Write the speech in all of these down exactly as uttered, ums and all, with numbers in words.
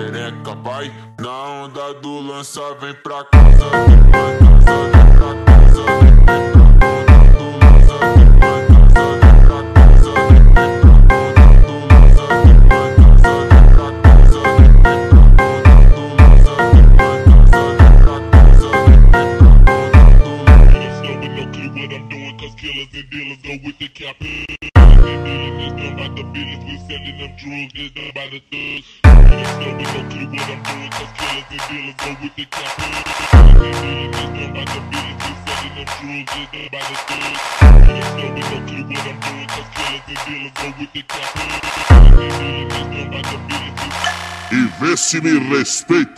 xereca, vai. Na onda do lança, vem pra casa, vem pra casa, vem pra casa, vem pra onda do lança, vem pra casa, vem pra casa, vem pra onda do lança, vem pra casa, vem pra casa, vem pra onda do lança, vem pra casa, vem pra casa, vem pra onda do lança. With no clue what I'm doing, cause killers and dealers go with the cap. Dealing is done by the business, we selling them drugs, it's done by the thugs. With no clue what I'm doing, cause killers and dealers go with the cap. Dealing is done by the business, we selling them drugs, it's done by the thugs. With no clue what I'm doing, cause killers and dealers go with the cap. Dealing is done by the business. E vê se me respeita.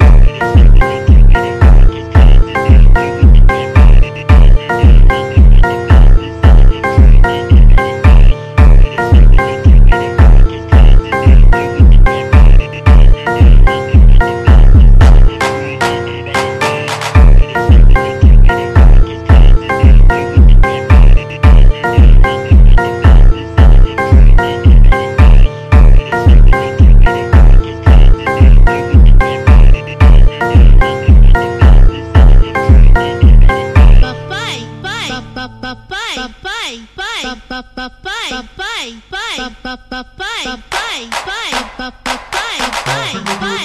Papai, papai, papai, papai, papai, papai, papai, papai, papai,